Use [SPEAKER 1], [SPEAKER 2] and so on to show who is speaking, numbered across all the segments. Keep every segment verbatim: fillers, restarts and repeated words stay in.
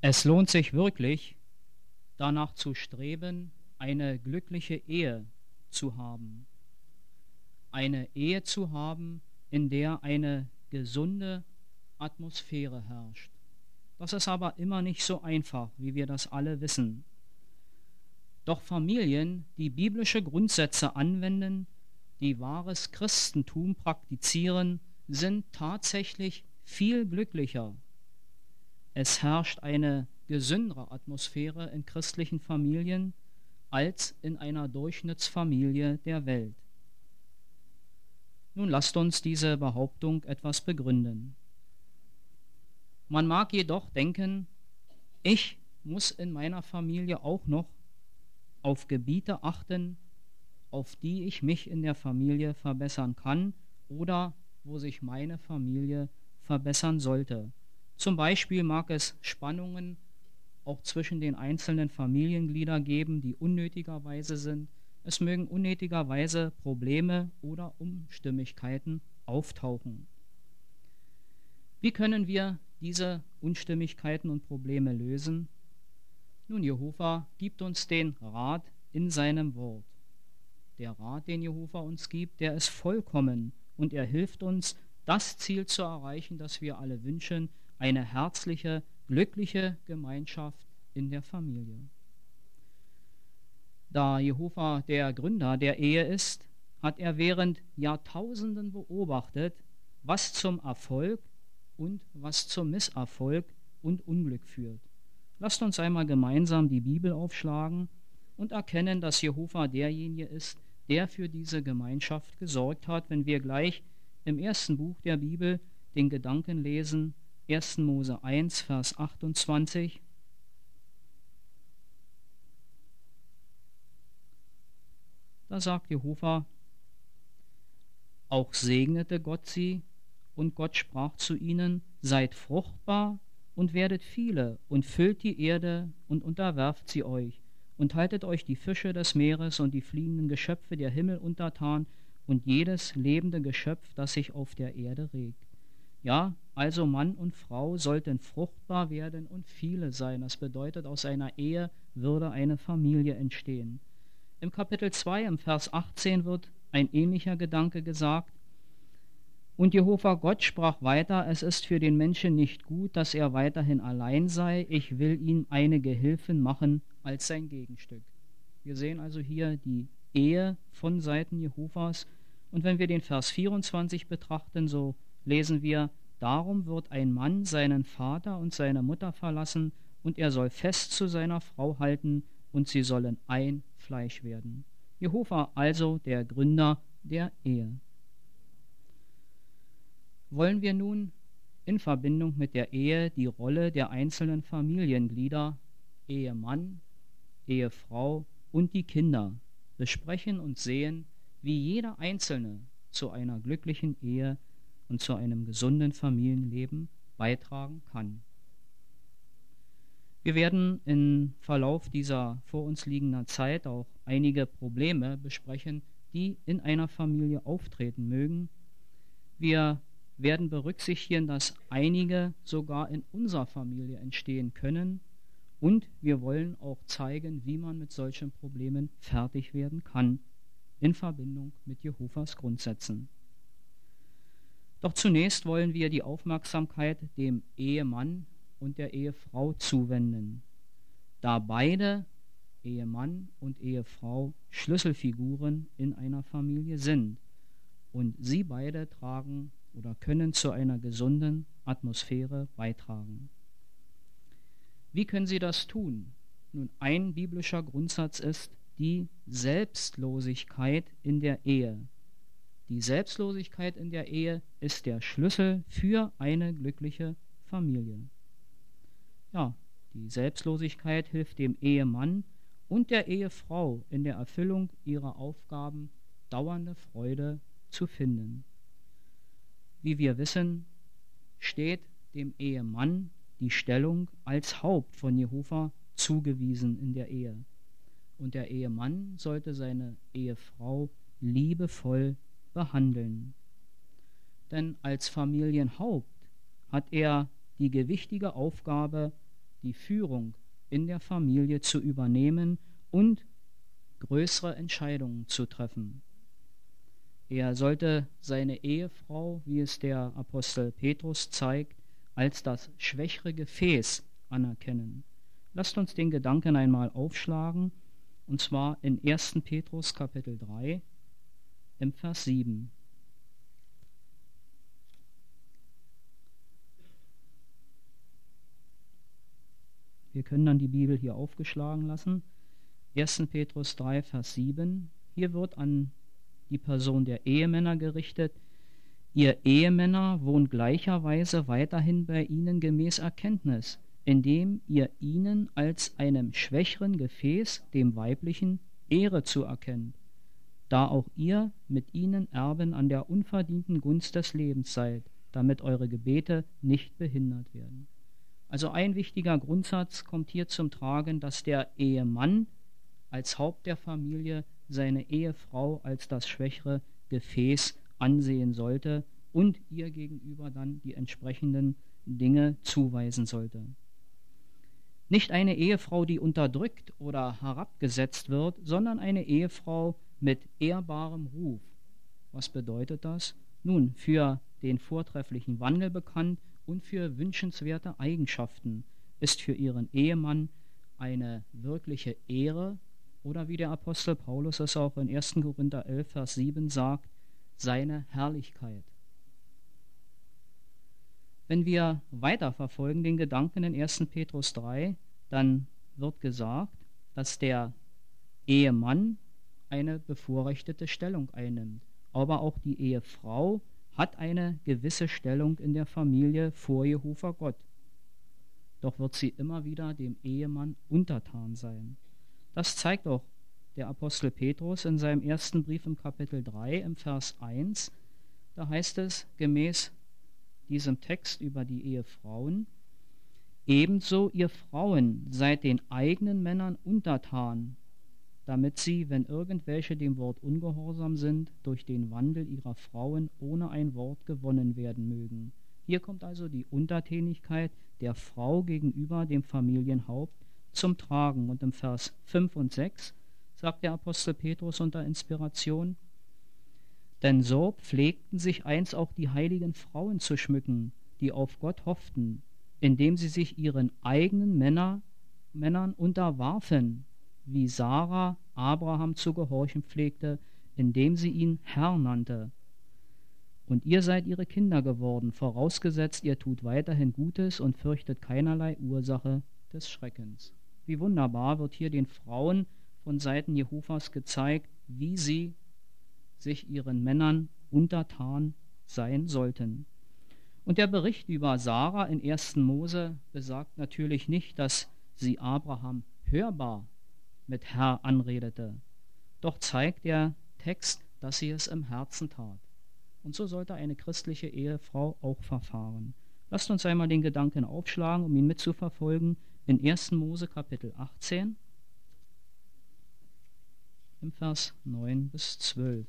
[SPEAKER 1] Es lohnt sich wirklich, danach zu streben, eine glückliche Ehe zu haben. Eine Ehe zu haben, in der eine gesunde Atmosphäre herrscht. Das ist aber immer nicht so einfach, wie wir das alle wissen. Doch Familien, die biblische Grundsätze anwenden, die wahres Christentum praktizieren, sind tatsächlich viel glücklicher. Es herrscht eine gesündere Atmosphäre in christlichen Familien als in einer Durchschnittsfamilie der Welt. Nun lasst uns diese Behauptung etwas begründen. Man mag jedoch denken, ich muss in meiner Familie auch noch auf Gebiete achten, auf die ich mich in der Familie verbessern kann oder wo sich meine Familie verbessern sollte. Zum Beispiel mag es Spannungen auch zwischen den einzelnen Familiengliedern geben, die unnötigerweise sind. Es mögen unnötigerweise Probleme oder Unstimmigkeiten auftauchen. Wie können wir diese Unstimmigkeiten und Probleme lösen? Nun, Jehova gibt uns den Rat in seinem Wort. Der Rat, den Jehova uns gibt, der ist vollkommen und er hilft uns, das Ziel zu erreichen, das wir alle wünschen, eine herzliche, glückliche Gemeinschaft in der Familie. Da Jehova der Gründer der Ehe ist, hat er während Jahrtausenden beobachtet, was zum Erfolg und was zum Misserfolg und Unglück führt. Lasst uns einmal gemeinsam die Bibel aufschlagen und erkennen, dass Jehova derjenige ist, der für diese Gemeinschaft gesorgt hat, wenn wir gleich im ersten Buch der Bibel den Gedanken lesen, erster Mose eins, Vers achtundzwanzig. Da sagt Jehova, auch segnete Gott sie, und Gott sprach zu ihnen, seid fruchtbar und werdet viele und füllt die Erde und unterwerft sie euch und haltet euch die Fische des Meeres und die fliegenden Geschöpfe der Himmel untertan und jedes lebende Geschöpf, das sich auf der Erde regt. Ja, also Mann und Frau sollten fruchtbar werden und viele sein. Das bedeutet, aus einer Ehe würde eine Familie entstehen. Im Kapitel zwei, im Vers achtzehn wird ein ähnlicher Gedanke gesagt. Und Jehova Gott sprach weiter, es ist für den Menschen nicht gut, dass er weiterhin allein sei. Ich will ihm eine Gehilfin machen als sein Gegenstück. Wir sehen also hier die Ehe von Seiten Jehovas. Und wenn wir den Vers vierundzwanzig betrachten, so lesen wir, darum wird ein Mann seinen Vater und seine Mutter verlassen und er soll fest zu seiner Frau halten und sie sollen ein Fleisch werden. Jehova also der Gründer der Ehe. Wollen wir nun in Verbindung mit der Ehe die Rolle der einzelnen Familienglieder, Ehemann, Ehefrau und die Kinder besprechen und sehen, wie jeder Einzelne zu einer glücklichen Ehe und zu einem gesunden Familienleben beitragen kann. Wir werden im Verlauf dieser vor uns liegenden Zeit auch einige Probleme besprechen, die in einer Familie auftreten mögen. Wir werden berücksichtigen, dass einige sogar in unserer Familie entstehen können und wir wollen auch zeigen, wie man mit solchen Problemen fertig werden kann in Verbindung mit Jehovas Grundsätzen. Doch zunächst wollen wir die Aufmerksamkeit dem Ehemann und der Ehefrau zuwenden, da beide, Ehemann und Ehefrau, Schlüsselfiguren in einer Familie sind und sie beide tragen oder können zu einer gesunden Atmosphäre beitragen. Wie können sie das tun? Nun, ein biblischer Grundsatz ist die Selbstlosigkeit in der Ehe. Die Selbstlosigkeit in der Ehe ist der Schlüssel für eine glückliche Familie. Ja, die Selbstlosigkeit hilft dem Ehemann und der Ehefrau in der Erfüllung ihrer Aufgaben dauernde Freude zu finden. Wie wir wissen, steht dem Ehemann die Stellung als Haupt von Jehova zugewiesen in der Ehe. Und der Ehemann sollte seine Ehefrau liebevoll behandeln. Denn als Familienhaupt hat er die gewichtige Aufgabe, die Führung in der Familie zu übernehmen und größere Entscheidungen zu treffen. Er sollte seine Ehefrau, wie es der Apostel Petrus zeigt, als das schwächere Gefäß anerkennen. Lasst uns den Gedanken einmal aufschlagen, und zwar in ersten Petrus Kapitel drei, im Vers sieben. Wir können dann die Bibel hier aufgeschlagen lassen. ersten Petrus drei, Vers sieben. Hier wird an die Person der Ehemänner gerichtet: Ihr Ehemänner wohnt gleicherweise weiterhin bei ihnen gemäß Erkenntnis, indem ihr ihnen als einem schwächeren Gefäß, dem weiblichen, Ehre zuerkennt, da auch ihr mit ihnen Erben an der unverdienten Gunst des Lebens seid, damit eure Gebete nicht behindert werden. Also ein wichtiger Grundsatz kommt hier zum Tragen, dass der Ehemann als Haupt der Familie seine Ehefrau als das schwächere Gefäß ansehen sollte und ihr gegenüber dann die entsprechenden Dinge zuweisen sollte. Nicht eine Ehefrau, die unterdrückt oder herabgesetzt wird, sondern eine Ehefrau mit ehrbarem Ruf. Was bedeutet das? Nun, für den vortrefflichen Wandel bekannt und für wünschenswerte Eigenschaften ist für ihren Ehemann eine wirkliche Ehre, oder wie der Apostel Paulus es auch in ersten Korinther elf, Vers sieben sagt, seine Herrlichkeit. Wenn wir weiterverfolgen den Gedanken in ersten Petrus drei, dann wird gesagt, dass der Ehemann eine bevorrechtete Stellung einnimmt. Aber auch die Ehefrau hat eine gewisse Stellung in der Familie vor Jehova Gott. Doch wird sie immer wieder dem Ehemann untertan sein. Das zeigt auch der Apostel Petrus in seinem ersten Brief im Kapitel drei, im Vers eins. Da heißt es gemäß diesem Text über die Ehefrauen: Ebenso ihr Frauen seid den eigenen Männern untertan, damit sie, wenn irgendwelche dem Wort ungehorsam sind, durch den Wandel ihrer Frauen ohne ein Wort gewonnen werden mögen. Hier kommt also die Untertänigkeit der Frau gegenüber dem Familienhaupt zum Tragen. Und im Vers fünf und sechs sagt der Apostel Petrus unter Inspiration: Denn so pflegten sich einst auch die heiligen Frauen zu schmücken, die auf Gott hofften, indem sie sich ihren eigenen Männer, Männern unterwarfen, wie Sarah Abraham zu gehorchen pflegte, indem sie ihn Herr nannte. Und ihr seid ihre Kinder geworden, vorausgesetzt, ihr tut weiterhin Gutes und fürchtet keinerlei Ursache des Schreckens. Wie wunderbar wird hier den Frauen von Seiten Jehovas gezeigt, wie sie sich ihren Männern untertan sein sollten. Und der Bericht über Sarah in ersten Mose besagt natürlich nicht, dass sie Abraham hörbar mit Herr anredete. Doch zeigt der Text, dass sie es im Herzen tat. Und so sollte eine christliche Ehefrau auch verfahren. Lasst uns einmal den Gedanken aufschlagen, um ihn mitzuverfolgen, in ersten Mose Kapitel achtzehn, im Vers neun bis zwölf.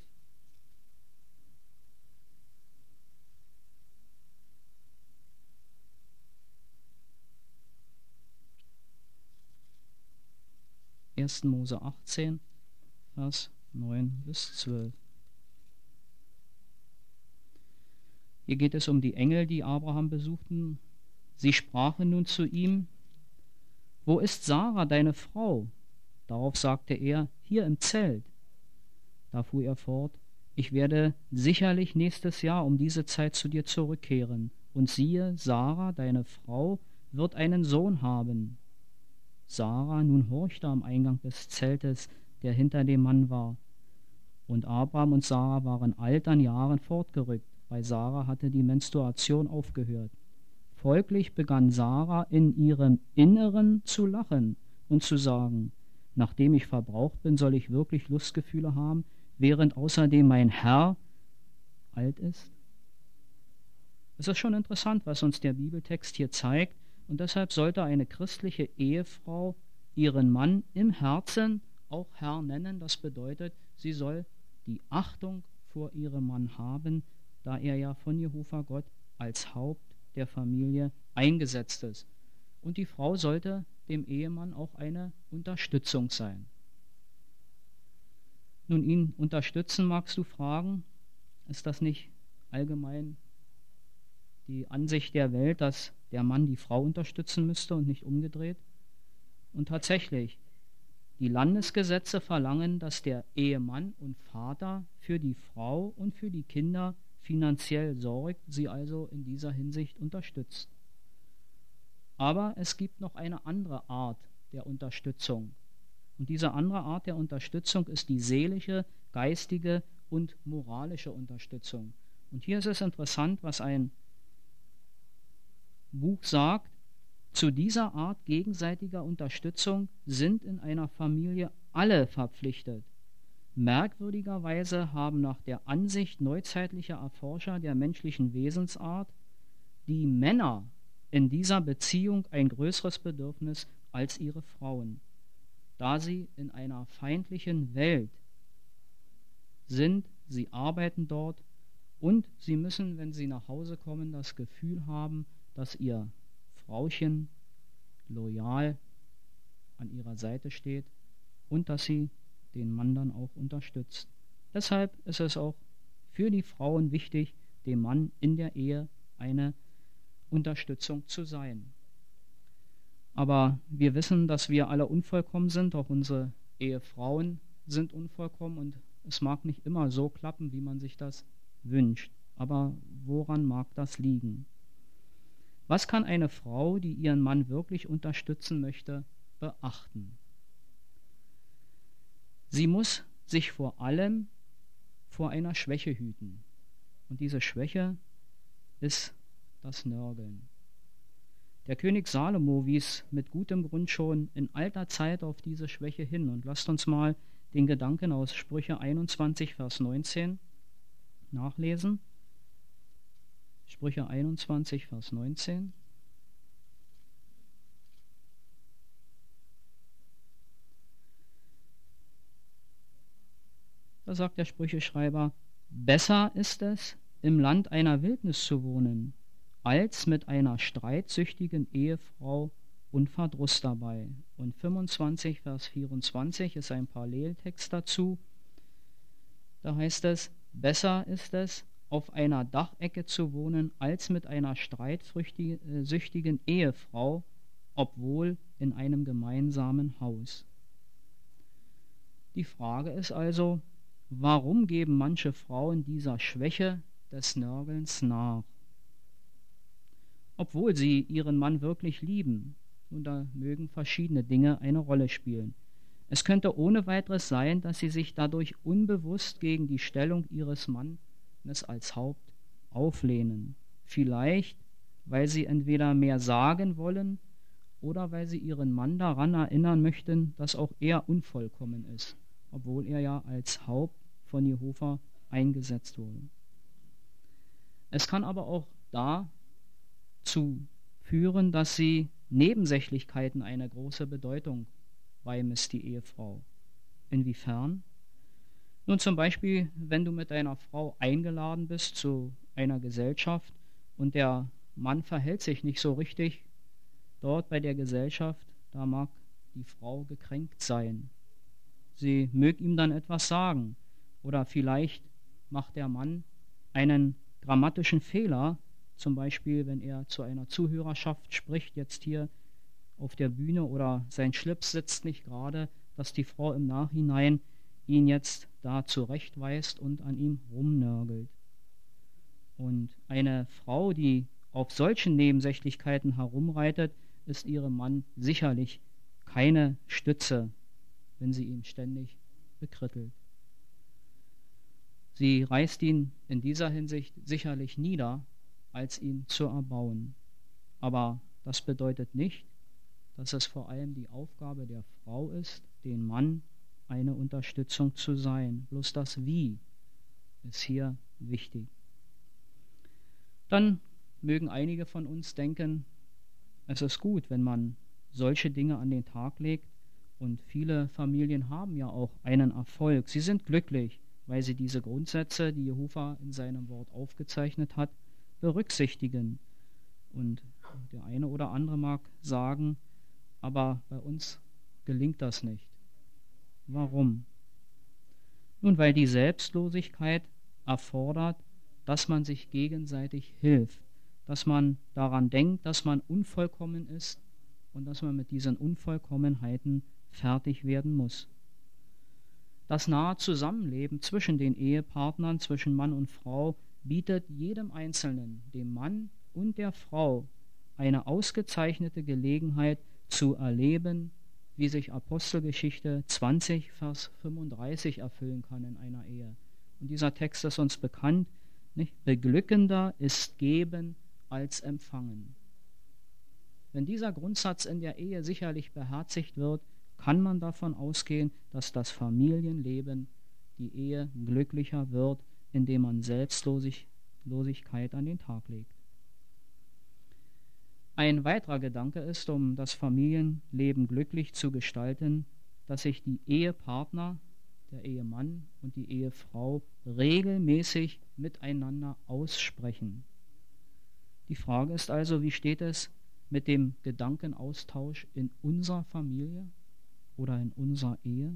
[SPEAKER 1] ersten Mose achtzehn, Vers neun bis zwölf. Hier geht es um die Engel, die Abraham besuchten. Sie sprachen nun zu ihm: Wo ist Sarah, deine Frau? Darauf sagte er: Hier im Zelt. Da fuhr er fort: Ich werde sicherlich nächstes Jahr um diese Zeit zu dir zurückkehren. Und siehe, Sarah, deine Frau, wird einen Sohn haben. Sarah nun horchte am Eingang des Zeltes, der hinter dem Mann war. Und Abraham und Sarah waren alt an Jahren fortgerückt. Bei Sarah hatte die Menstruation aufgehört. Folglich begann Sarah in ihrem Inneren zu lachen und zu sagen: Nachdem ich verbraucht bin, soll ich wirklich Lustgefühle haben, während außerdem mein Herr alt ist? Es ist schon interessant, was uns der Bibeltext hier zeigt, und deshalb sollte eine christliche Ehefrau ihren Mann im Herzen auch Herr nennen. Das bedeutet, sie soll die Achtung vor ihrem Mann haben, da er ja von Jehova Gott als Haupt der Familie eingesetzt ist. Und die Frau sollte dem Ehemann auch eine Unterstützung sein. Nun, ihn unterstützen, magst du fragen, ist das nicht allgemein die Ansicht der Welt, dass der Mann die Frau unterstützen müsste und nicht umgedreht? Und tatsächlich, die Landesgesetze verlangen, dass der Ehemann und Vater für die Frau und für die Kinder finanziell sorgt, sie also in dieser Hinsicht unterstützt. Aber es gibt noch eine andere Art der Unterstützung. Und diese andere Art der Unterstützung ist die seelische, geistige und moralische Unterstützung. Und hier ist es interessant, was ein Buch sagt. Zu dieser Art gegenseitiger Unterstützung sind in einer Familie alle verpflichtet. Merkwürdigerweise haben nach der Ansicht neuzeitlicher Erforscher der menschlichen Wesensart die Männer in dieser Beziehung ein größeres Bedürfnis als ihre Frauen, da sie in einer feindlichen Welt sind, sie arbeiten dort und sie müssen, wenn sie nach Hause kommen, das Gefühl haben, dass ihr Frauchen loyal an ihrer Seite steht und dass sie den Mann dann auch unterstützt. Deshalb ist es auch für die Frauen wichtig, dem Mann in der Ehe eine Unterstützung zu sein. Aber wir wissen, dass wir alle unvollkommen sind, auch unsere Ehefrauen sind unvollkommen und es mag nicht immer so klappen, wie man sich das wünscht. Aber woran mag das liegen? Was kann eine Frau, die ihren Mann wirklich unterstützen möchte, beachten? Sie muss sich vor allem vor einer Schwäche hüten. Und diese Schwäche ist das Nörgeln. Der König Salomo wies mit gutem Grund schon in alter Zeit auf diese Schwäche hin. Und lasst uns mal den Gedanken aus Sprüche einundzwanzig, Vers neunzehn nachlesen. Sprüche einundzwanzig, Vers neunzehn. Da sagt der Sprücheschreiber, besser ist es, im Land einer Wildnis zu wohnen, als mit einer streitsüchtigen Ehefrau und Verdruss dabei. Und fünfundzwanzig, Vers vierundzwanzig ist ein Paralleltext dazu. Da heißt es, besser ist es, auf einer Dachecke zu wohnen, als mit einer streitsüchtigen Ehefrau, obwohl in einem gemeinsamen Haus. Die Frage ist also, warum geben manche Frauen dieser Schwäche des Nörgelns nach? Obwohl sie ihren Mann wirklich lieben. Und da mögen verschiedene Dinge eine Rolle spielen. Es könnte ohne weiteres sein, dass sie sich dadurch unbewusst gegen die Stellung ihres Mannes als Haupt auflehnen. Vielleicht, weil sie entweder mehr sagen wollen oder weil sie ihren Mann daran erinnern möchten, dass auch er unvollkommen ist, obwohl er ja als Haupt von Jehova eingesetzt wurde. Es kann aber auch dazu führen, dass sie Nebensächlichkeiten eine große Bedeutung beimisst, die Ehefrau. Inwiefern? Nun zum Beispiel, wenn du mit deiner Frau eingeladen bist zu einer Gesellschaft und der Mann verhält sich nicht so richtig dort bei der Gesellschaft, da mag die Frau gekränkt sein. Sie möge ihm dann etwas sagen oder vielleicht macht der Mann einen grammatischen Fehler, zum Beispiel wenn er zu einer Zuhörerschaft spricht, jetzt hier auf der Bühne oder sein Schlips sitzt nicht gerade, dass die Frau im Nachhinein ihn jetzt da zurechtweist und an ihm rumnörgelt. Und eine Frau, die auf solchen Nebensächlichkeiten herumreitet, ist ihrem Mann sicherlich keine Stütze, wenn sie ihn ständig bekrittelt. Sie reißt ihn in dieser Hinsicht sicherlich nieder, als ihn zu erbauen. Aber das bedeutet nicht, dass es vor allem die Aufgabe der Frau ist, den Mann eine Unterstützung zu sein. Bloß das Wie ist hier wichtig. Dann mögen einige von uns denken, es ist gut, wenn man solche Dinge an den Tag legt, und viele Familien haben ja auch einen Erfolg. Sie sind glücklich, weil sie diese Grundsätze, die Jehova in seinem Wort aufgezeichnet hat, berücksichtigen. Und der eine oder andere mag sagen, aber bei uns gelingt das nicht. Warum? Nun, weil die Selbstlosigkeit erfordert, dass man sich gegenseitig hilft, dass man daran denkt, dass man unvollkommen ist und dass man mit diesen Unvollkommenheiten fertig werden muss. Das nahe Zusammenleben zwischen den Ehepartnern, zwischen Mann und Frau, bietet jedem Einzelnen, dem Mann und der Frau, eine ausgezeichnete Gelegenheit zu erleben, wie sich Apostelgeschichte zwanzig, Vers fünfunddreißig erfüllen kann in einer Ehe. Und dieser Text ist uns bekannt, nicht? Beglückender ist geben als empfangen. Wenn dieser Grundsatz in der Ehe sicherlich beherzigt wird, kann man davon ausgehen, dass das Familienleben, die Ehe glücklicher wird, indem man Selbstlosigkeit an den Tag legt. Ein weiterer Gedanke ist, um das Familienleben glücklich zu gestalten, dass sich die Ehepartner, der Ehemann und die Ehefrau regelmäßig miteinander aussprechen. Die Frage ist also, wie steht es mit dem Gedankenaustausch in unserer Familie oder in unserer Ehe?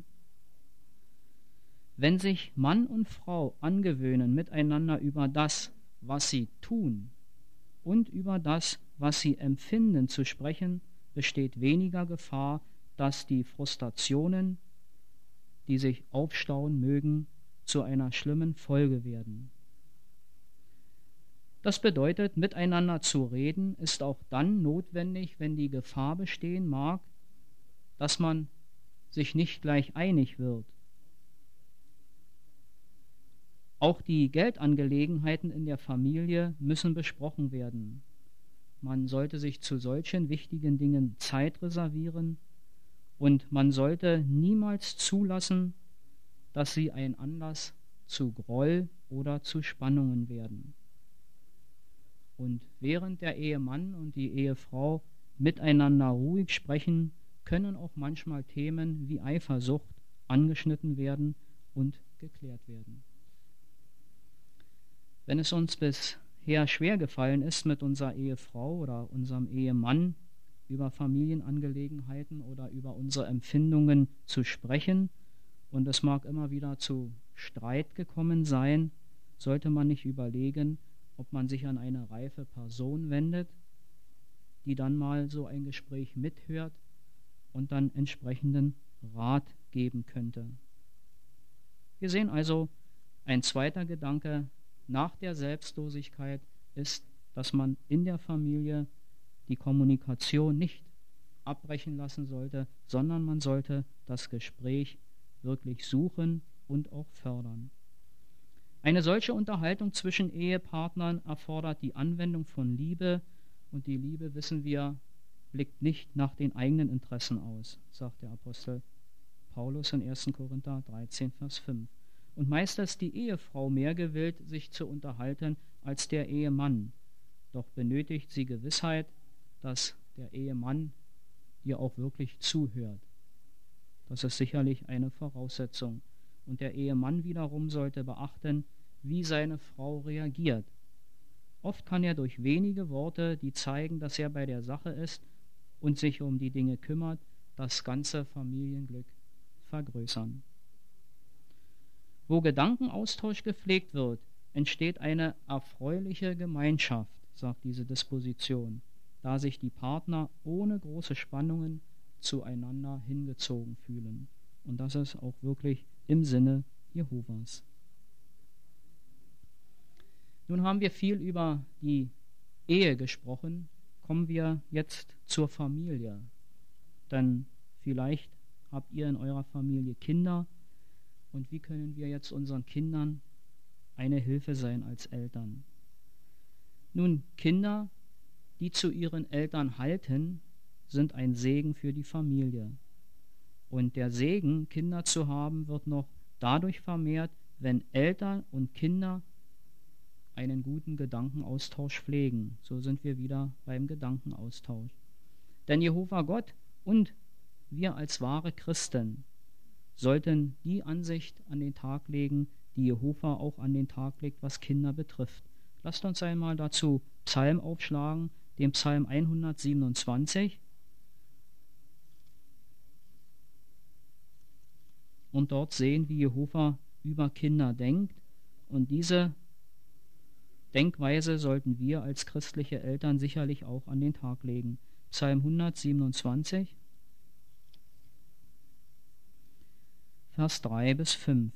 [SPEAKER 1] Wenn sich Mann und Frau angewöhnen, miteinander über das, was sie tun und über das, was sie empfinden, zu sprechen, besteht weniger Gefahr, dass die Frustrationen, die sich aufstauen mögen, zu einer schlimmen Folge werden. Das bedeutet, miteinander zu reden, ist auch dann notwendig, wenn die Gefahr bestehen mag, dass man sich nicht gleich einig wird. Auch die Geldangelegenheiten in der Familie müssen besprochen werden. Man sollte sich zu solchen wichtigen Dingen Zeit reservieren und man sollte niemals zulassen, dass sie ein Anlass zu Groll oder zu Spannungen werden. Und während der Ehemann und die Ehefrau miteinander ruhig sprechen, können auch manchmal Themen wie Eifersucht angeschnitten werden und geklärt werden. Wenn es uns bisher schwer gefallen ist, mit unserer Ehefrau oder unserem Ehemann über Familienangelegenheiten oder über unsere Empfindungen zu sprechen und es mag immer wieder zu Streit gekommen sein, sollte man nicht überlegen, ob man sich an eine reife Person wendet, die dann mal so ein Gespräch mithört und dann entsprechenden Rat geben könnte. Wir sehen also, ein zweiter Gedanke nach der Selbstlosigkeit ist, dass man in der Familie die Kommunikation nicht abbrechen lassen sollte, sondern man sollte das Gespräch wirklich suchen und auch fördern. Eine solche Unterhaltung zwischen Ehepartnern erfordert die Anwendung von Liebe, und die Liebe, wissen wir, blickt nicht nach den eigenen Interessen aus, sagt der Apostel Paulus in ersten Korinther dreizehn, Vers fünf. Und meist ist die Ehefrau mehr gewillt, sich zu unterhalten, als der Ehemann. Doch benötigt sie Gewissheit, dass der Ehemann ihr auch wirklich zuhört. Das ist sicherlich eine Voraussetzung. Und der Ehemann wiederum sollte beachten, wie seine Frau reagiert. Oft kann er durch wenige Worte, die zeigen, dass er bei der Sache ist und sich um die Dinge kümmert, das ganze Familienglück vergrößern. Wo Gedankenaustausch gepflegt wird, entsteht eine erfreuliche Gemeinschaft, sagt diese Disposition, da sich die Partner ohne große Spannungen zueinander hingezogen fühlen. Und das ist auch wirklich im Sinne Jehovas. Nun haben wir viel über die Ehe gesprochen, kommen wir jetzt zur Familie. Denn vielleicht habt ihr in eurer Familie Kinder, und wie können wir jetzt unseren Kindern eine Hilfe sein als Eltern? Nun, Kinder, die zu ihren Eltern halten, sind ein Segen für die Familie. Und der Segen, Kinder zu haben, wird noch dadurch vermehrt, wenn Eltern und Kinder einen guten Gedankenaustausch pflegen. So sind wir wieder beim Gedankenaustausch. Denn Jehova Gott und wir als wahre Christen sollten die Ansicht an den Tag legen, die Jehova auch an den Tag legt, was Kinder betrifft. Lasst uns einmal dazu Psalm aufschlagen, dem Psalm hundertsiebenundzwanzig. Und dort sehen, wie Jehova über Kinder denkt. Und diese Denkweise sollten wir als christliche Eltern sicherlich auch an den Tag legen. Psalm hundertsiebenundzwanzig, Vers drei bis fünf.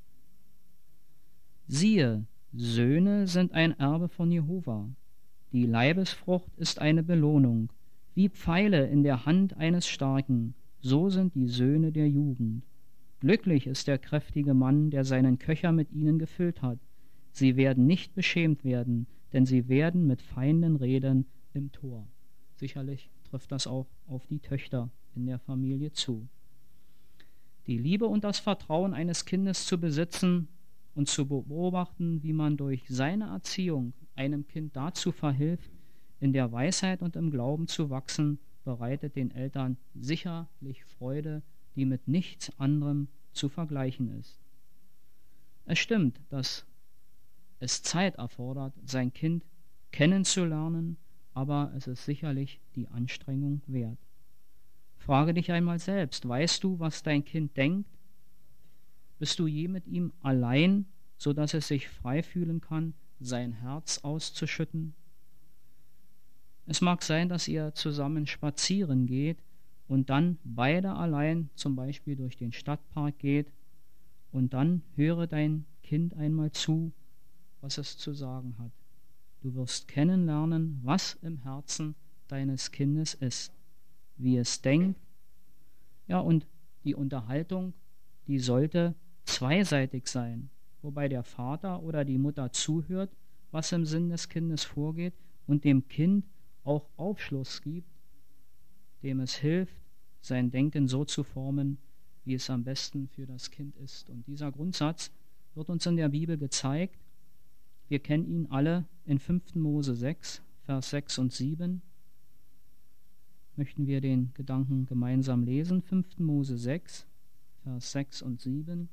[SPEAKER 1] Siehe, Söhne sind ein Erbe von Jehova. Die Leibesfrucht ist eine Belohnung. Wie Pfeile in der Hand eines Starken, so sind die Söhne der Jugend. Glücklich ist der kräftige Mann, der seinen Köcher mit ihnen gefüllt hat. Sie werden nicht beschämt werden, denn sie werden mit Feinden reden im Tor. Sicherlich trifft das auch auf die Töchter in der Familie zu. Die Liebe und das Vertrauen eines Kindes zu besitzen und zu beobachten, wie man durch seine Erziehung einem Kind dazu verhilft, in der Weisheit und im Glauben zu wachsen, bereitet den Eltern sicherlich Freude, die mit nichts anderem zu vergleichen ist. Es stimmt, dass es Zeit erfordert, sein Kind kennenzulernen, aber es ist sicherlich die Anstrengung wert. Frage dich einmal selbst, weißt du, was dein Kind denkt? Bist du je mit ihm allein, so dass es sich frei fühlen kann, sein Herz auszuschütten? Es mag sein, dass ihr zusammen spazieren geht und dann beide allein zum Beispiel durch den Stadtpark geht und dann höre dein Kind einmal zu, was es zu sagen hat. Du wirst kennenlernen, was im Herzen deines Kindes ist, wie es denkt. Ja, und die Unterhaltung, die sollte zweiseitig sein, wobei der Vater oder die Mutter zuhört, was im Sinn des Kindes vorgeht und dem Kind auch Aufschluss gibt, dem es hilft, sein Denken so zu formen, wie es am besten für das Kind ist. Und dieser Grundsatz wird uns in der Bibel gezeigt. Wir kennen ihn alle in fünften Mose sechs, Vers sechs und sieben. Möchten wir den Gedanken gemeinsam lesen. fünften Mose sechs, Vers sechs und sieben.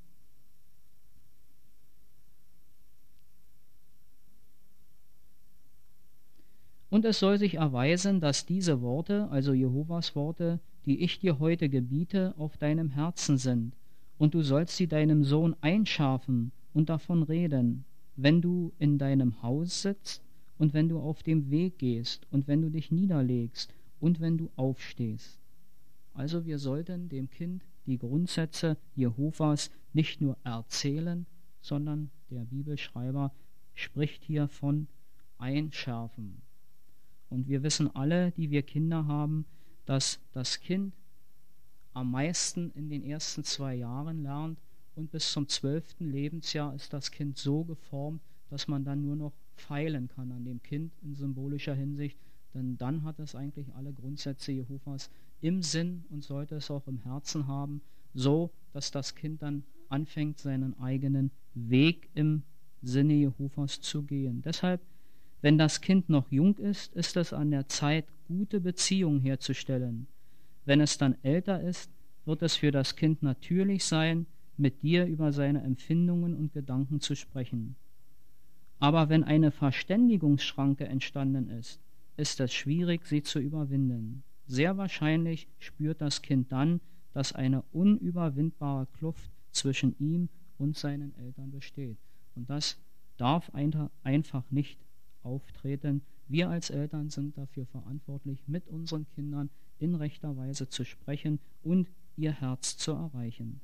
[SPEAKER 1] Und es soll sich erweisen, dass diese Worte, also Jehovas Worte, die ich dir heute gebiete, auf deinem Herzen sind. Und du sollst sie deinem Sohn einschärfen und davon reden, wenn du in deinem Haus sitzt und wenn du auf dem Weg gehst und wenn du dich niederlegst und wenn du aufstehst. Also wir sollten dem Kind die Grundsätze Jehovas nicht nur erzählen, sondern der Bibelschreiber spricht hier von einschärfen. Und wir wissen alle, die wir Kinder haben, dass das Kind am meisten in den ersten zwei Jahren lernt und bis zum zwölften Lebensjahr ist das Kind so geformt, dass man dann nur noch feilen kann an dem Kind in symbolischer Hinsicht, denn dann hat es eigentlich alle Grundsätze Jehovas im Sinn und sollte es auch im Herzen haben, so dass das Kind dann anfängt, seinen eigenen Weg im Sinne Jehovas zu gehen. Deshalb, wenn das Kind noch jung ist, ist es an der Zeit, gute Beziehungen herzustellen. Wenn es dann älter ist, wird es für das Kind natürlich sein, mit dir über seine Empfindungen und Gedanken zu sprechen. Aber wenn eine Verständigungsschranke entstanden ist, ist es schwierig, sie zu überwinden. Sehr wahrscheinlich spürt das Kind dann, dass eine unüberwindbare Kluft zwischen ihm und seinen Eltern besteht. Und das darf einfach nicht auftreten. Wir als Eltern sind dafür verantwortlich, mit unseren Kindern in rechter Weise zu sprechen und ihr Herz zu erreichen.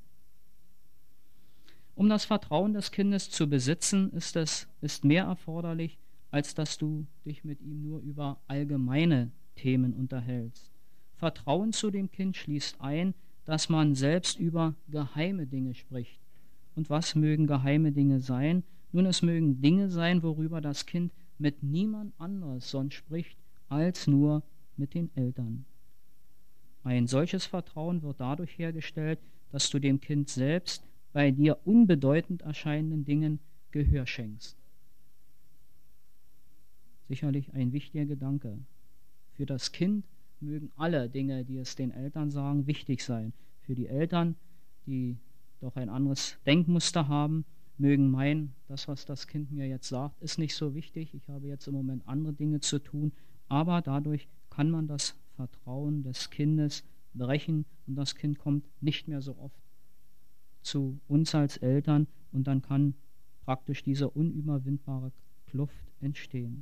[SPEAKER 1] Um das Vertrauen des Kindes zu besitzen, ist es ist mehr erforderlich, als dass du dich mit ihm nur über allgemeine Themen unterhältst. Vertrauen zu dem Kind schließt ein, dass man selbst über geheime Dinge spricht. Und was mögen geheime Dinge sein? Nun, es mögen Dinge sein, worüber das Kind mit niemand anderes sonst spricht, als nur mit den Eltern. Ein solches Vertrauen wird dadurch hergestellt, dass du dem Kind selbst bei dir unbedeutend erscheinenden Dingen Gehör schenkst. Sicherlich ein wichtiger Gedanke. Für das Kind mögen alle Dinge, die es den Eltern sagen, wichtig sein. Für die Eltern, die doch ein anderes Denkmuster haben, mögen meinen, das, was das Kind mir jetzt sagt, ist nicht so wichtig. Ich habe jetzt im Moment andere Dinge zu tun. aber dadurch kann man das Vertrauen des Kindes brechen und das Kind kommt nicht mehr so oft zu uns als Eltern und dann kann praktisch diese unüberwindbare Kluft entstehen.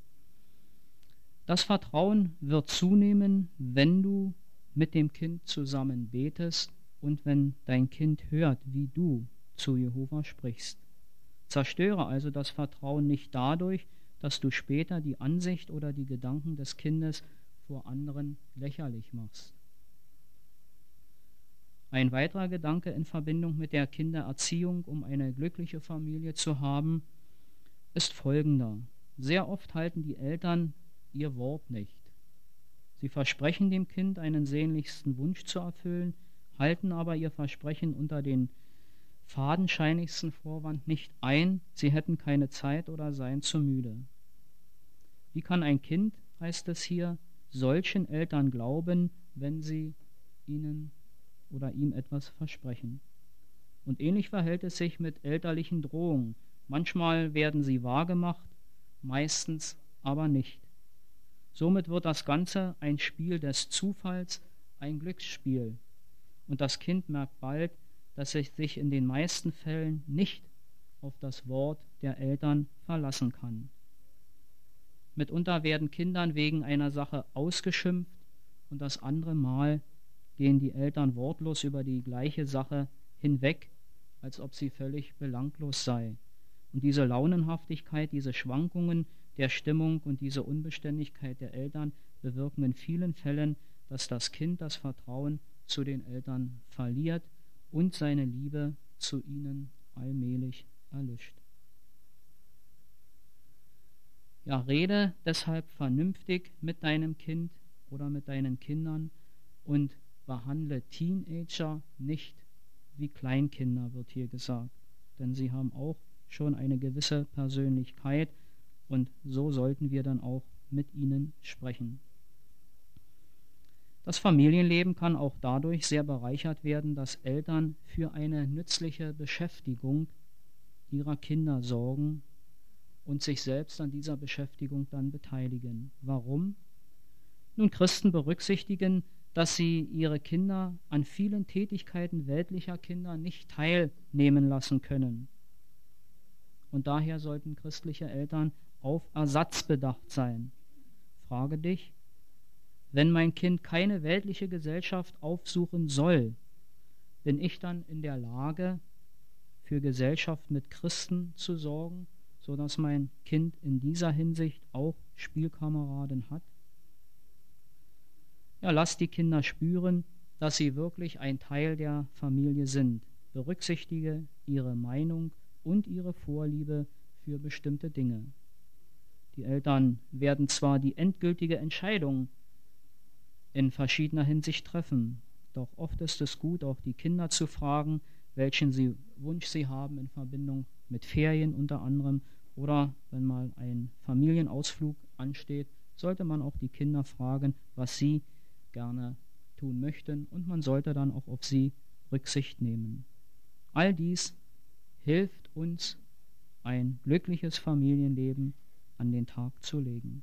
[SPEAKER 1] Das Vertrauen wird zunehmen, wenn du mit dem Kind zusammen betest und wenn dein Kind hört, wie du zu Jehova sprichst. Zerstöre also das Vertrauen nicht dadurch, dass du später die Ansicht oder die Gedanken des Kindes vor anderen lächerlich machst. Ein weiterer Gedanke in Verbindung mit der Kindererziehung, um eine glückliche Familie zu haben, ist folgender. Sehr oft halten die Eltern ihr Wort nicht. Sie versprechen dem Kind einen sehnlichsten Wunsch zu erfüllen, halten aber ihr Versprechen unter den fadenscheinigsten Vorwand nicht ein, sie hätten keine Zeit oder seien zu müde. Wie kann ein Kind, heißt es hier, solchen Eltern glauben, wenn sie ihnen oder ihm etwas versprechen? Und ähnlich verhält es sich mit elterlichen Drohungen. Manchmal werden sie wahrgemacht, meistens aber nicht. Somit wird das Ganze ein Spiel des Zufalls, ein Glücksspiel. Und das Kind merkt bald, dass es sich in den meisten Fällen nicht auf das Wort der Eltern verlassen kann. Mitunter werden Kindern wegen einer Sache ausgeschimpft und das andere Mal gehen die Eltern wortlos über die gleiche Sache hinweg, als ob sie völlig belanglos sei. Und diese Launenhaftigkeit, diese Schwankungen der Stimmung und diese Unbeständigkeit der Eltern bewirken in vielen Fällen, dass das Kind das Vertrauen zu den Eltern verliert und seine Liebe zu ihnen allmählich erlischt. Ja, rede deshalb vernünftig mit deinem Kind oder mit deinen Kindern und behandle Teenager nicht wie Kleinkinder, wird hier gesagt, denn sie haben auch schon eine gewisse Persönlichkeit und so sollten wir dann auch mit ihnen sprechen. Das Familienleben kann auch dadurch sehr bereichert werden, dass Eltern für eine nützliche Beschäftigung ihrer Kinder sorgen und sich selbst an dieser Beschäftigung dann beteiligen. Warum? Nun, Christen berücksichtigen, dass sie ihre Kinder an vielen Tätigkeiten weltlicher Kinder nicht teilnehmen lassen können. Und daher sollten christliche Eltern auf Ersatz bedacht sein. Frage dich, wenn mein Kind keine weltliche Gesellschaft aufsuchen soll, bin ich dann in der Lage, für Gesellschaft mit Christen zu sorgen, sodass mein Kind in dieser Hinsicht auch Spielkameraden hat? Ja, lass die Kinder spüren, dass sie wirklich ein Teil der Familie sind. Berücksichtige ihre Meinung und ihre Vorliebe für bestimmte Dinge. Die Eltern werden zwar die endgültige Entscheidung in verschiedener Hinsicht treffen, doch oft ist es gut, auch die Kinder zu fragen, welchen sie, Wunsch sie haben in Verbindung mit Ferien unter anderem oder wenn mal ein Familienausflug ansteht, sollte man auch die Kinder fragen, was sie gerne tun möchten und man sollte dann auch auf sie Rücksicht nehmen. All dies hilft uns, ein glückliches Familienleben an den Tag zu legen.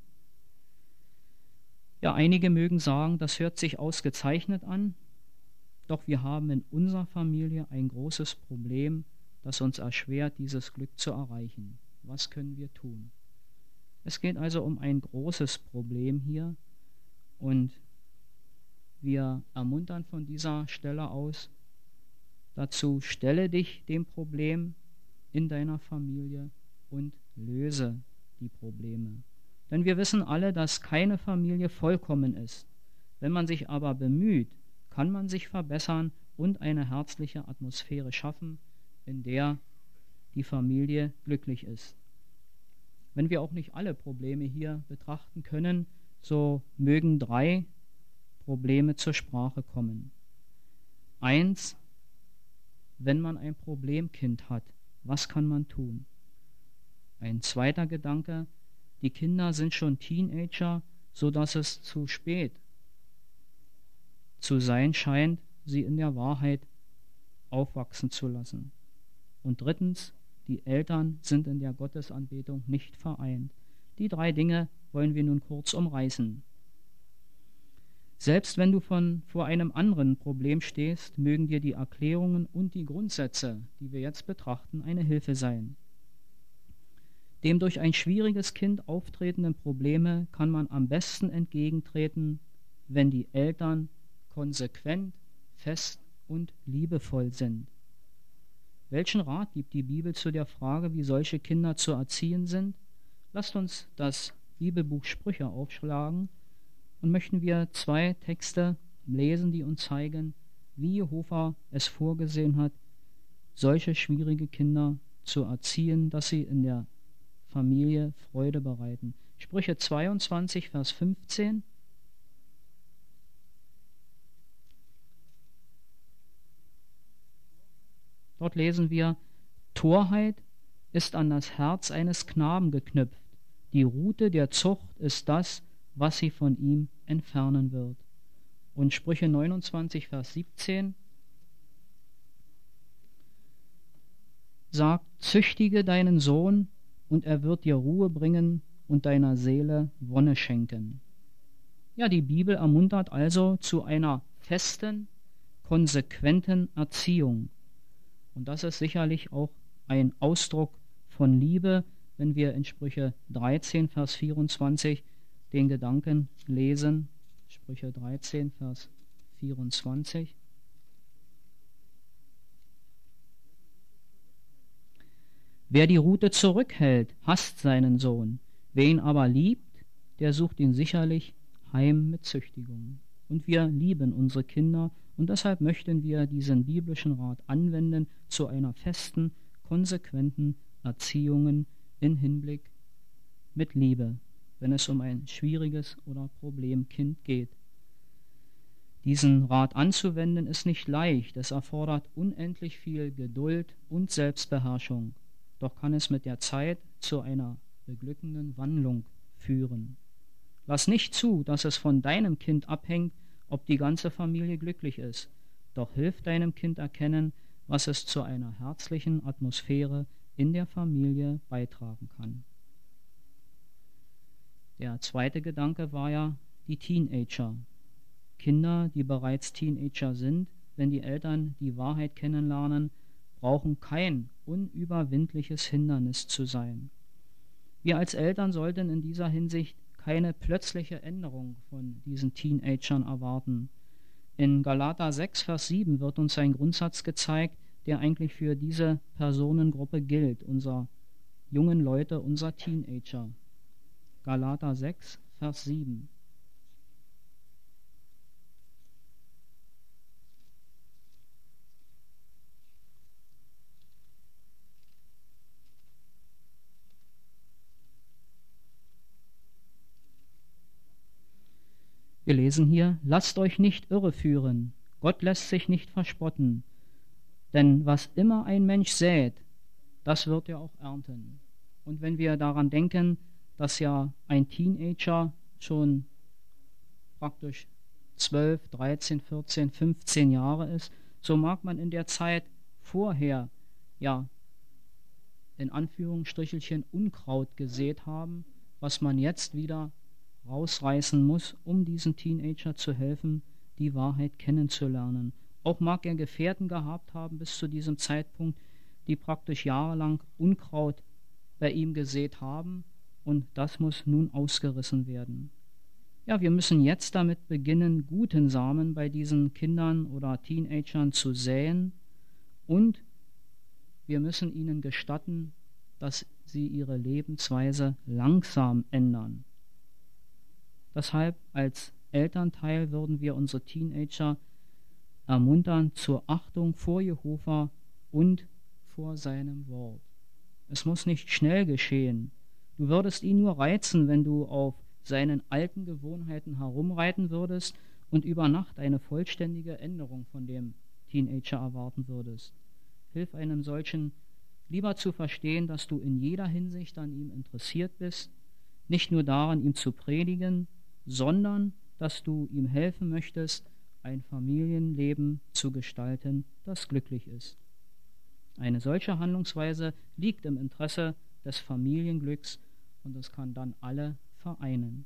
[SPEAKER 1] Ja, einige mögen sagen, das hört sich ausgezeichnet an, doch wir haben in unserer Familie ein großes Problem, das uns erschwert, dieses Glück zu erreichen. Was können wir tun? Es geht also um ein großes Problem hier und wir ermuntern von dieser Stelle aus dazu, stelle dich dem Problem in deiner Familie und löse die Probleme. Denn wir wissen alle, dass keine Familie vollkommen ist. Wenn man sich aber bemüht, kann man sich verbessern und eine herzliche Atmosphäre schaffen, in der die Familie glücklich ist. Wenn wir auch nicht alle Probleme hier betrachten können, so mögen drei Probleme zur Sprache kommen. Eins, wenn man ein Problemkind hat, was kann man tun? Ein zweiter Gedanke, die Kinder sind schon Teenager, sodass es zu spät zu sein scheint, sie in der Wahrheit aufwachsen zu lassen. Und drittens, die Eltern sind in der Gottesanbetung nicht vereint. Die drei Dinge wollen wir nun kurz umreißen. Selbst wenn du von, vor einem anderen Problem stehst, mögen dir die Erklärungen und die Grundsätze, die wir jetzt betrachten, eine Hilfe sein. Dem durch ein schwieriges Kind auftretenden Probleme kann man am besten entgegentreten, wenn die Eltern konsequent, fest und liebevoll sind. Welchen Rat gibt die Bibel zu der Frage, wie solche Kinder zu erziehen sind? Lasst uns das Bibelbuch Sprüche aufschlagen und möchten wir zwei Texte lesen, die uns zeigen, wie Jehova es vorgesehen hat, solche schwierige Kinder zu erziehen, dass sie in der Familie Freude bereiten. Sprüche zweiundzwanzig, Vers fünfzehn. Dort lesen wir: Torheit ist an das Herz eines Knaben geknüpft. Die Rute der Zucht ist das, was sie von ihm entfernen wird. Und Sprüche neunundzwanzig, Vers siebzehn sagt: Züchtige deinen Sohn, und er wird dir Ruhe bringen und deiner Seele Wonne schenken. Ja, die Bibel ermuntert also zu einer festen, konsequenten Erziehung. Und das ist sicherlich auch ein Ausdruck von Liebe, wenn wir in Sprüche dreizehn, Vers vierundzwanzig den Gedanken lesen. Sprüche dreizehn, Vers vierundzwanzig. Wer die Rute zurückhält, hasst seinen Sohn. Wer ihn aber liebt, der sucht ihn sicherlich heim mit Züchtigung. Und wir lieben unsere Kinder, und deshalb möchten wir diesen biblischen Rat anwenden zu einer festen, konsequenten Erziehung in Hinblick mit Liebe, wenn es um ein schwieriges oder Problemkind geht. Diesen Rat anzuwenden ist nicht leicht, es erfordert unendlich viel Geduld und Selbstbeherrschung, doch kann es mit der Zeit zu einer beglückenden Wandlung führen. Lass nicht zu, dass es von deinem Kind abhängt, ob die ganze Familie glücklich ist, doch hilf deinem Kind erkennen, was es zu einer herzlichen Atmosphäre in der Familie beitragen kann. Der zweite Gedanke war ja die Teenager. Kinder, die bereits Teenager sind, wenn die Eltern die Wahrheit kennenlernen, brauchen kein unüberwindliches Hindernis zu sein. Wir als Eltern sollten in dieser Hinsicht keine plötzliche Änderung von diesen Teenagern erwarten. In Galater sechs, Vers sieben wird uns ein Grundsatz gezeigt, der eigentlich für diese Personengruppe gilt, unser jungen Leute, unser Teenager. Galater sechs, Vers sieben. Wir lesen hier: Lasst euch nicht irreführen, Gott lässt sich nicht verspotten, denn was immer ein Mensch sät, das wird er auch ernten. Und wenn wir daran denken, dass ja ein Teenager schon praktisch zwölf, dreizehn, vierzehn, fünfzehn Jahre ist, so mag man in der Zeit vorher ja in Anführungsstrichelchen Unkraut gesät haben, was man jetzt wieder rausreißen muss, um diesen Teenager zu helfen, die Wahrheit kennenzulernen. Auch mag er Gefährten gehabt haben bis zu diesem Zeitpunkt, die praktisch jahrelang Unkraut bei ihm gesät haben, und das muss nun ausgerissen werden. Ja, wir müssen jetzt damit beginnen, guten Samen bei diesen Kindern oder Teenagern zu säen, und wir müssen ihnen gestatten, dass sie ihre Lebensweise langsam ändern. Deshalb als Elternteil würden wir unsere Teenager ermuntern zur Achtung vor Jehova und vor seinem Wort. Es muss nicht schnell geschehen. Du würdest ihn nur reizen, wenn du auf seinen alten Gewohnheiten herumreiten würdest und über Nacht eine vollständige Änderung von dem Teenager erwarten würdest. Hilf einem solchen lieber zu verstehen, dass du in jeder Hinsicht an ihm interessiert bist, nicht nur daran, ihm zu predigen, sondern dass du ihm helfen möchtest, ein Familienleben zu gestalten, das glücklich ist. Eine solche Handlungsweise liegt im Interesse des Familienglücks, und es kann dann alle vereinen.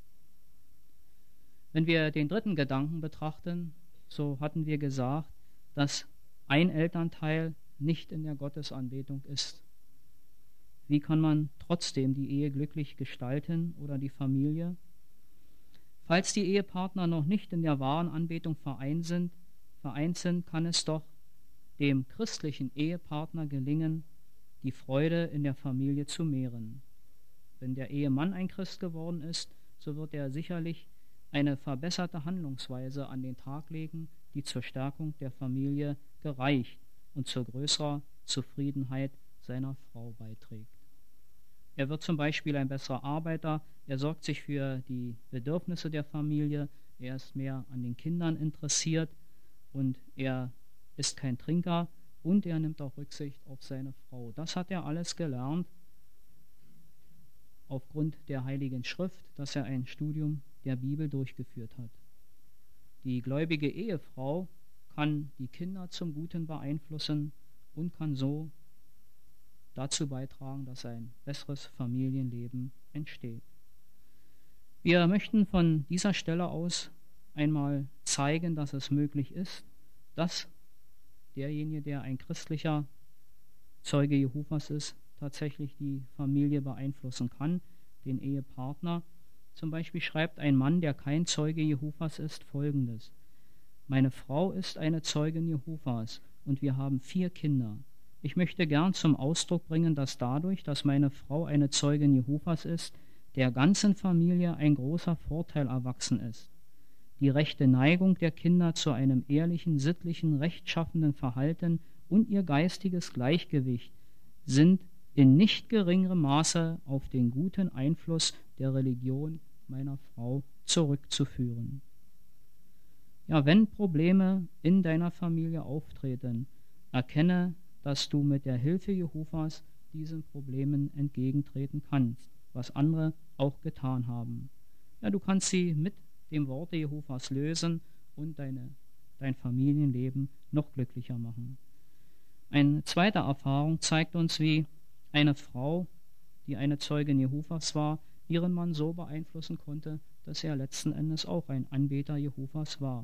[SPEAKER 1] Wenn wir den dritten Gedanken betrachten, so hatten wir gesagt, dass ein Elternteil nicht in der Gottesanbetung ist. Wie kann man trotzdem die Ehe glücklich gestalten oder die Familie? Falls die Ehepartner noch nicht in der wahren Anbetung vereint sind, vereint sind, kann es doch dem christlichen Ehepartner gelingen, die Freude in der Familie zu mehren. Wenn der Ehemann ein Christ geworden ist, so wird er sicherlich eine verbesserte Handlungsweise an den Tag legen, die zur Stärkung der Familie gereicht und zu größerer Zufriedenheit seiner Frau beiträgt. Er wird zum Beispiel ein besserer Arbeiter, er sorgt sich für die Bedürfnisse der Familie, er ist mehr an den Kindern interessiert und er ist kein Trinker und er nimmt auch Rücksicht auf seine Frau. Das hat er alles gelernt aufgrund der Heiligen Schrift, dass er ein Studium der Bibel durchgeführt hat. Die gläubige Ehefrau kann die Kinder zum Guten beeinflussen und kann so dazu beitragen, dass ein besseres Familienleben entsteht. Wir möchten von dieser Stelle aus einmal zeigen, dass es möglich ist, dass derjenige, der ein christlicher Zeuge Jehovas ist, tatsächlich die Familie beeinflussen kann, den Ehepartner. Zum Beispiel schreibt ein Mann, der kein Zeuge Jehovas ist, Folgendes: Meine Frau ist eine Zeugin Jehovas und wir haben vier Kinder. Ich möchte gern zum Ausdruck bringen, dass dadurch, dass meine Frau eine Zeugin Jehovas ist, der ganzen Familie ein großer Vorteil erwachsen ist. Die rechte Neigung der Kinder zu einem ehrlichen, sittlichen, rechtschaffenden Verhalten und ihr geistiges Gleichgewicht sind in nicht geringerem Maße auf den guten Einfluss der Religion meiner Frau zurückzuführen. Ja, wenn Probleme in deiner Familie auftreten, erkenne, dass du mit der Hilfe Jehovas diesen Problemen entgegentreten kannst, was andere auch getan haben. Ja, du kannst sie mit dem Worte Jehovas lösen und deine, dein Familienleben noch glücklicher machen. Eine zweite Erfahrung zeigt uns, wie eine Frau, die eine Zeugin Jehovas war, ihren Mann so beeinflussen konnte, dass er letzten Endes auch ein Anbeter Jehovas war.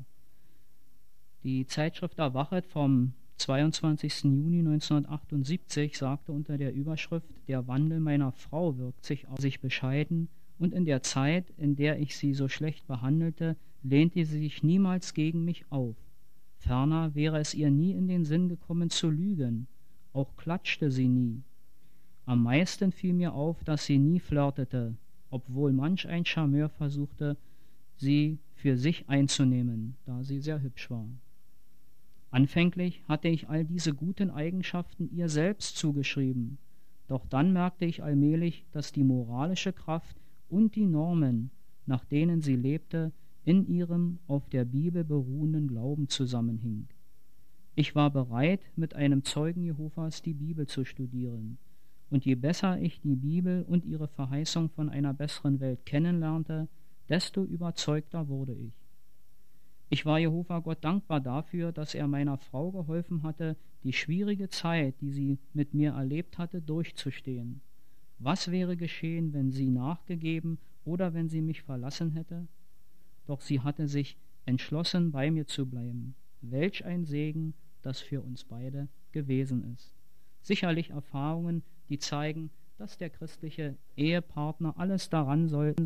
[SPEAKER 1] Die Zeitschrift Erwachet vom zweiundzwanzigsten Juni neunzehnhundertachtundsiebzig sagte unter der Überschrift: Der Wandel meiner Frau wirkt sich auf sich bescheiden, und in der Zeit, in der ich sie so schlecht behandelte, lehnte sie sich niemals gegen mich auf. Ferner wäre es ihr nie in den Sinn gekommen zu lügen, auch klatschte sie nie. Am meisten fiel mir auf, dass sie nie flirtete, obwohl manch ein Charmeur versuchte, sie für sich einzunehmen, da sie sehr hübsch war. Anfänglich hatte ich all diese guten Eigenschaften ihr selbst zugeschrieben, doch dann merkte ich allmählich, dass die moralische Kraft und die Normen, nach denen sie lebte, in ihrem auf der Bibel beruhenden Glauben zusammenhing. Ich war bereit, mit einem Zeugen Jehovas die Bibel zu studieren, und je besser ich die Bibel und ihre Verheißung von einer besseren Welt kennenlernte, desto überzeugter wurde ich. Ich war Jehova Gott dankbar dafür, dass er meiner Frau geholfen hatte, die schwierige Zeit, die sie mit mir erlebt hatte, durchzustehen. Was wäre geschehen, wenn sie nachgegeben oder wenn sie mich verlassen hätte? Doch sie hatte sich entschlossen, bei mir zu bleiben. Welch ein Segen das für uns beide gewesen ist. Sicherlich Erfahrungen, die zeigen, dass der christliche Ehepartner alles daran soll,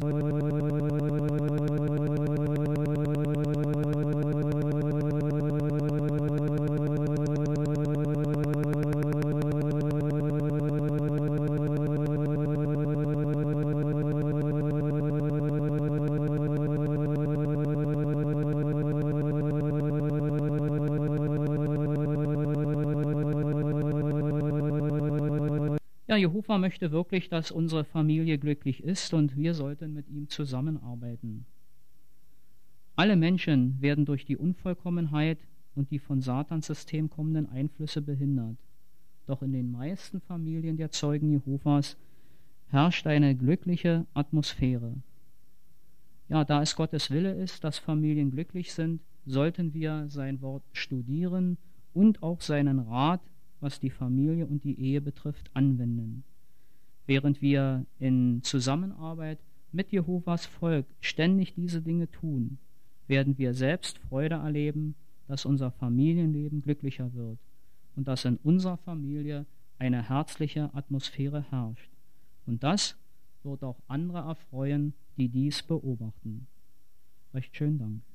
[SPEAKER 1] Ja, Jehova möchte wirklich, dass unsere Familie glücklich ist und wir sollten mit ihm zusammenarbeiten. Alle Menschen werden durch die Unvollkommenheit und die von Satans System kommenden Einflüsse behindert. Doch in den meisten Familien der Zeugen Jehovas herrscht eine glückliche Atmosphäre. Ja, da es Gottes Wille ist, dass Familien glücklich sind, sollten wir sein Wort studieren und auch seinen Rat, was die Familie und die Ehe betrifft, anwenden. Während wir in Zusammenarbeit mit Jehovas Volk ständig diese Dinge tun, werden wir selbst Freude erleben, dass unser Familienleben glücklicher wird und dass in unserer Familie eine herzliche Atmosphäre herrscht. Und das wird auch andere erfreuen, die dies beobachten. Recht schönen Dank.